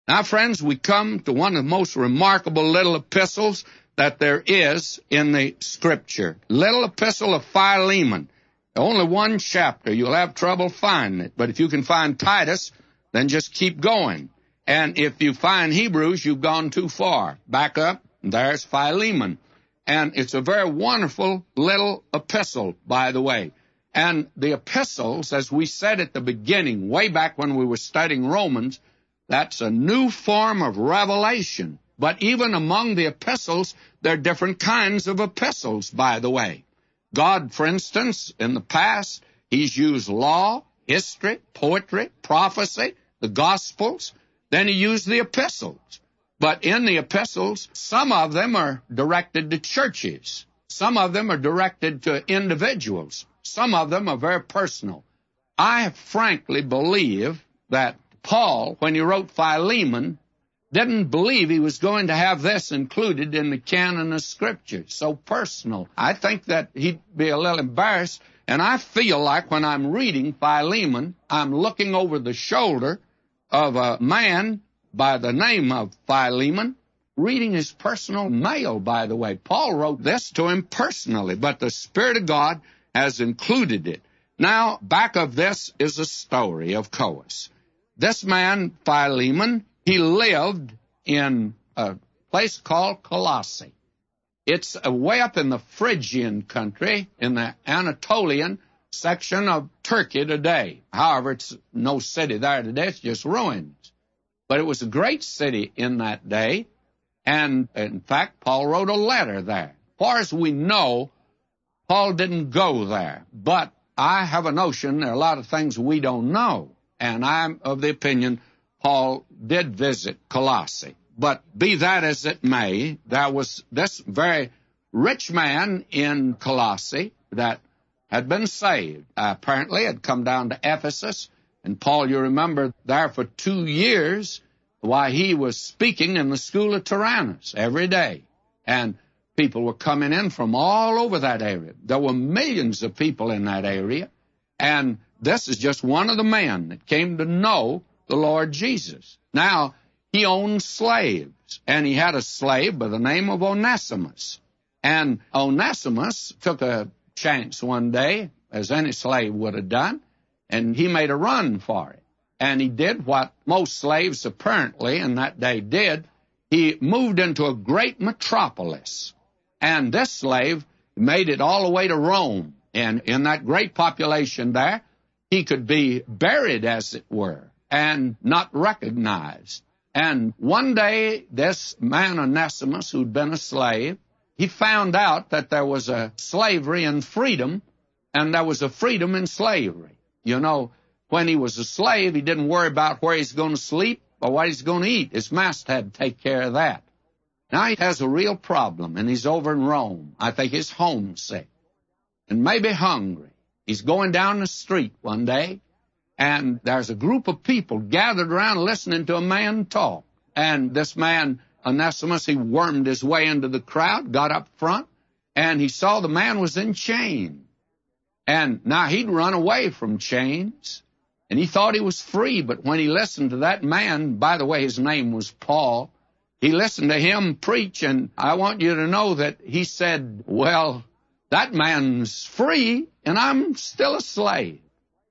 Now, friends, we come to one of the most remarkable little epistles that there is in the Scripture. Little epistle of Philemon. Only one chapter. You'll have trouble finding it. But if you can find Titus, then just keep going. And if you find Hebrews, you've gone too far. Back up, and there's Philemon. And it's a very wonderful little epistle, by the way. And the epistles, as we said at the beginning, way back when we were studying Romans, that's a new form of revelation. But even among the epistles, there are different kinds of epistles, by the way. God, for instance, in the past, He's used law, history, poetry, prophecy, the Gospels. Then He used the epistles. But in the epistles, some of them are directed to churches. Some of them are directed to individuals. Some of them are very personal. I frankly believe that Paul, when he wrote Philemon, didn't believe he was going to have this included in the canon of Scripture. So personal. I think that he'd be a little embarrassed. And I feel like when I'm reading Philemon, I'm looking over the shoulder of a man by the name of Philemon, reading his personal mail, by the way. Paul wrote this to him personally, but the Spirit of God has included it. Now, back of this is a story, of course. This man, Philemon, he lived in a place called Colossae. It's way up in the Phrygian country, in the Anatolian section of Turkey today. However, it's no city there today, it's just ruins. But it was a great city in that day, and in fact, Paul wrote a letter there. As far as we know, Paul didn't go there, but I have a notion there are a lot of things we don't know, and I'm of the opinion Paul did visit Colossae. But be that as it may, there was this very rich man in Colossae that had been saved. Apparently had come down to Ephesus, and Paul, you remember, there for 2 years, why he was speaking in the school of Tyrannus every day. And people were coming in from all over that area. There were millions of people in that area, and this is just one of the men that came to know the Lord Jesus. Now, he owned slaves, and he had a slave by the name of Onesimus. And Onesimus took a chance one day, as any slave would have done, and he made a run for it. And he did what most slaves apparently in that day did. He moved into a great metropolis. And this slave made it all the way to Rome. And in that great population there, he could be buried, as it were, and not recognized. And one day, this man Onesimus, who'd been a slave, he found out that there was a slavery in freedom, and there was a freedom in slavery. You know, when he was a slave, he didn't worry about where he's going to sleep or what he's going to eat. His master had to take care of that. Now he has a real problem, and he's over in Rome. I think he's homesick and maybe hungry. He's going down the street one day, and there's a group of people gathered around listening to a man talk. And this man, Onesimus, he wormed his way into the crowd, got up front, and he saw the man was in chains. And now he'd run away from chains, and he thought he was free. But when he listened to that man, by the way, his name was Paul, he listened to him preach, and I want you to know that he said, well, that man's free, and I'm still a slave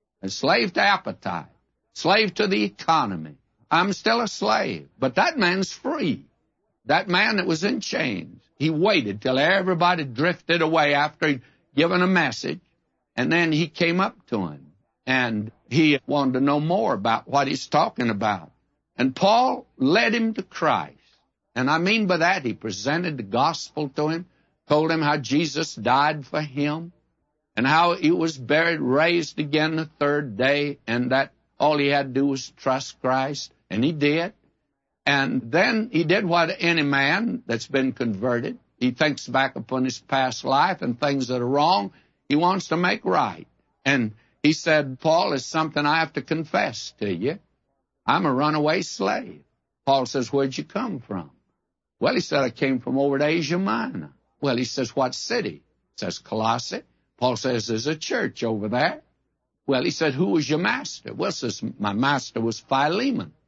to appetite, slave to the economy. I'm still a slave, but that man's free. That man that was in chains, he waited till everybody drifted away after he'd given a message, and then he came up to him, and he wanted to know more about what he's talking about. And Paul led him to Christ. And I mean by that, he presented the gospel to him, told him how Jesus died for him, and how he was buried, raised again the third day, and that all he had to do was trust Christ, and he did. And then he did what any man that's been converted, he thinks back upon his past life and things that are wrong, he wants to make right. And he said, Paul, is something I have to confess to you. I'm a runaway slave. Paul says, where'd you come from? Well, he said, I came from over to Asia Minor. Well, he says, what city? He says, Colossae. Paul says, there's a church over there. Well, he said, who was your master? Well, he says, my master was Philemon.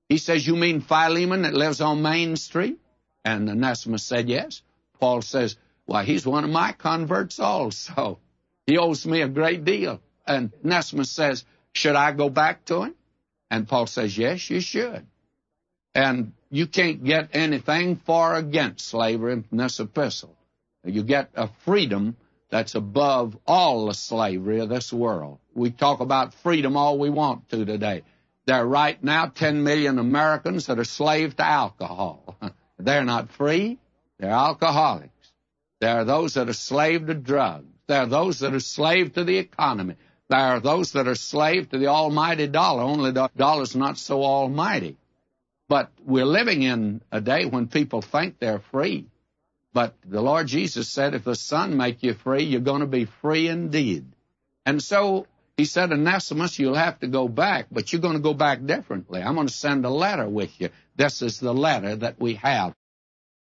He says, you mean Philemon that lives on Main Street? And Onesimus said, yes. Paul says, well, he's one of my converts also. He owes me a great deal. And Onesimus says, should I go back to him? And Paul says, yes, you should. And you can't get anything for or against slavery in this epistle. You get a freedom that's above all the slavery of this world. We talk about freedom all we want to today. There are right now 10 million Americans that are slave to alcohol. They're not free. They're alcoholics. There are those that are slave to drugs. There are those that are slave to the economy. There are those that are slave to the almighty dollar. Only the dollar's not so almighty. But we're living in a day when people think they're free. But the Lord Jesus said, if the Son make you free, you're going to be free indeed. And so he said, Onesimus, you'll have to go back, but you're going to go back differently. I'm going to send a letter with you. This is the letter that we have.